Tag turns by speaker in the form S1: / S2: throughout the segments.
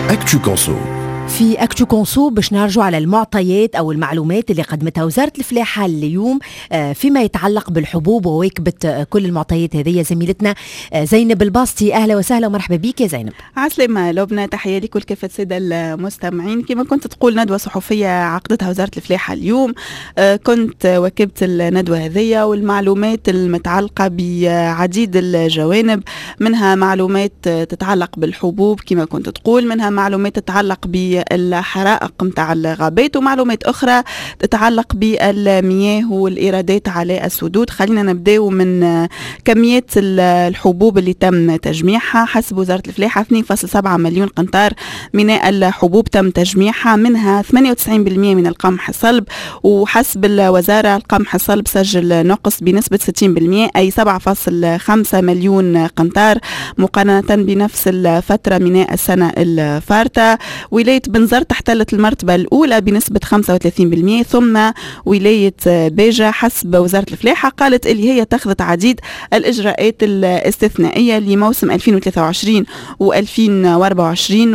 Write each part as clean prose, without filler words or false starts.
S1: أكتو كونسو.
S2: في أكتو كونسو باش نرجع على المعطيات أو المعلومات اللي قدمتها وزارة الفلاحة اليوم فيما يتعلق بالحبوب، وواكبت كل المعطيات هذه زميلتنا زينب الباسطي. أهلا وسهلا ومرحبا بك يا زينب.
S3: عسلامة لبنى، تحية لكل كافة السادة المستمعين. كما كنت تقول ندوة صحفية عقدتها وزارة الفلاحة اليوم، كنت واكبت الندوة هذه والمعلومات المتعلقة بعديد الجوانب، منها معلومات تتعلق بالحبوب كما كنت تقول، منها معلومات تتعلق بالحرائق متاع الغابات، ومعلومات أخرى تتعلق بالمياه والإيرادات على السدود. خلينا نبداو من كميات الحبوب اللي تم تجميعها. حسب وزارة الفلاحة 2.7 مليون قنطار من الحبوب تم تجميعها، منها 98% من القمح الصلب، وحسب الوزارة القمح الصلب سجل نقص بنسبة 60%، أي 7.5 مليون قنطار مقارنة بنفس الفترة من السنة الفارطة. ولاية بنزرت احتلت المرتبة الأولى بنسبة 35%، ثم ولاية باجة حسب وزارة الفلاحة قالت اللي هي اتخذت عديد الإجراءات الاستثنائية لموسم 2023 و2024،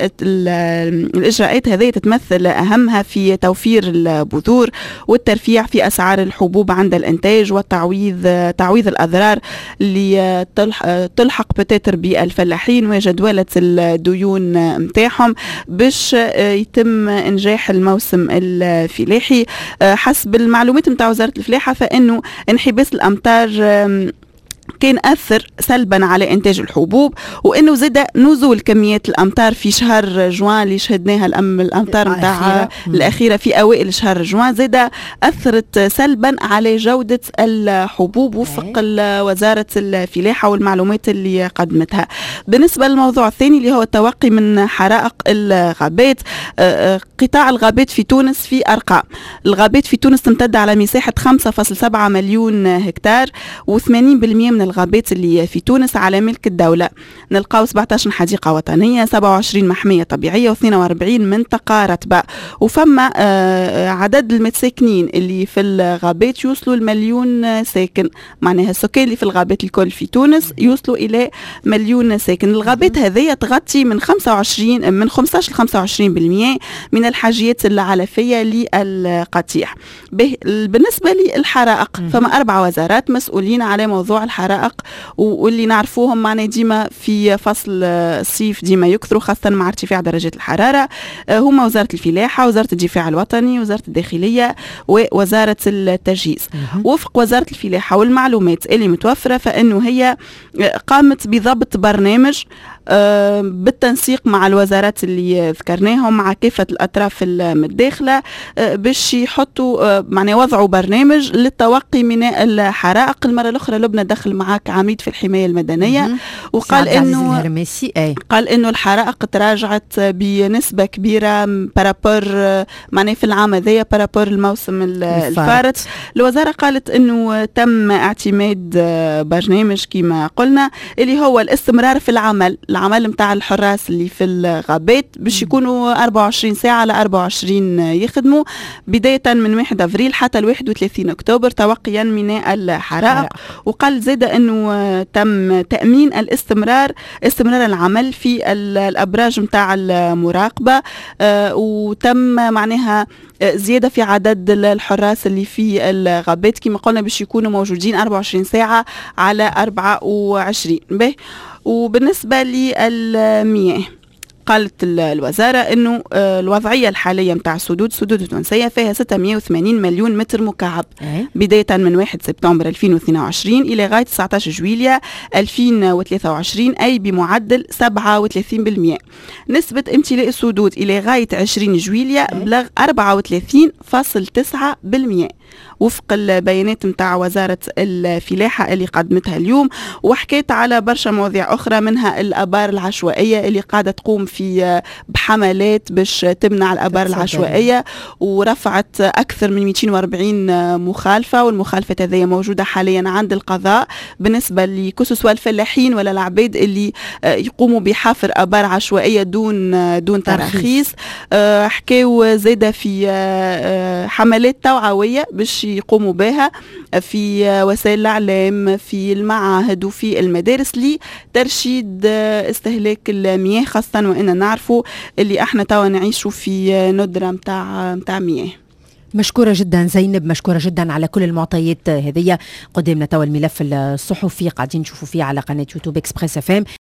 S3: والإجراءات هذه تتمثل أهمها في توفير البذور والترفيع في أسعار الحبوب عند الإنتاج، تعويض الأضرار اللي تلحق بتاتر بالفلاحين، وجدولة الديون متاعهم باش يتم إنجاح الموسم الفلاحي. حسب المعلومات متاع وزارة الفلاحة فإنه انحباس الأمطار كان أثر سلبا على إنتاج الحبوب، وإنه زاد نزول كميات الأمطار في شهر جوان اللي شهدناها الأمطار متاع الأخيرة في أوائل شهر جوان، زاد أثرت سلبا على جودة الحبوب وفق وزارة الفلاحة والمعلومات اللي قدمتها. بالنسبة للموضوع الثاني اللي هو التوقي من حرائق الغابات، قطاع الغابات في تونس في أرقام. الغابات في تونس تمتد على مساحة 5.7 مليون هكتار، و80% من الغابات اللي في تونس على ملك الدولة. نلقاو 17 حديقة وطنية، 27 محمية طبيعية، و42 منطقة رطبة. وفما عدد المتساكنين اللي في الغابات يوصلوا المليون ساكن، معناها السكان اللي في الغابات الكل في تونس يوصلوا إلى مليون ساكن. الغابات هذه تغطي من 15 ل 25% من الحاجيات العلفية للقطيع. بالنسبة للحرائق فما 4 وزارات مسؤولين على موضوع الحرائق، واللي نعرفوهم معنا ديما في فصل الصيف ديما يكثروا خاصة مع ارتفاع درجات الحرارة، هما وزارة الفلاحة، وزارة الدفاع الوطني، وزارة الداخلية، ووزارة التجهيز. وفق وزارة الفلاحة والمعلومات اللي متوفرة فإنه هي قامت بضبط برنامج بالتنسيق مع الوزارات اللي ذكرناهم مع كافة الأطراف المتداخلة باش يحطوا معنى وضعوا برنامج للتوقي من الحرائق. المرة الأخرى لبنى دخل معاك عميد في الحماية المدنية وقال إنه الحرائق تراجعت بنسبة كبيرة بارابور معنى في العام هذايا بارابور الموسم الفارط. الوزارة قالت إنه تم اعتماد برنامج كما قلنا اللي هو الاستمرار في العمل متاع الحراس اللي في الغابات باش يكونوا 24 ساعة ل 24 يخدموا بداية من 1 أفريل حتى 31 أكتوبر توقيا من الحرائق. وقال زاد أنه تم تأمين استمرار العمل في الأبراج متاع المراقبة، وتم معناها زيادة في عدد الحراس اللي في الغابات كما قلنا باش يكونوا موجودين 24 ساعة على 24. وبالنسبة للمياه قالت الوزارة أنه الوضعية الحالية متاع السدود التونسية فيها 680 مليون متر مكعب بداية من 1 سبتمبر 2022 إلى غاية 19 جويلية 2023، أي بمعدل 37%. نسبة امتلاء السدود إلى غاية 20 جويلية بلغ 34.9% وفق البيانات متاع وزارة الفلاحة اللي قدمتها اليوم. وحكيت على برشا مواضيع أخرى منها الآبار العشوائية اللي قاعدة تقوم في بحملات باش تمنع الآبار العشوائية، ورفعت أكثر من 240 مخالفة، والمخالفة هذه موجودة حاليا عند القضاء بالنسبة لكسوسوا الفلاحين ولا العباد اللي يقوموا بحفر آبار عشوائية دون تراخيص. حكاو زادة في حملات توعوية باش يقوموا بها في وسائل الإعلام، في المعاهد وفي المدارس لترشيد استهلاك المياه، خاصة وإن نعرفوا اللي احنا توا نعيشوا في ندرة متاع مياه.
S2: مشكورة جدا زينب، مشكورة جدا على كل المعطيات هذه. قدامنا توا الملف الصحفي قاعدين نشوفوا فيه على قناة يوتيوب إكسبريس FM.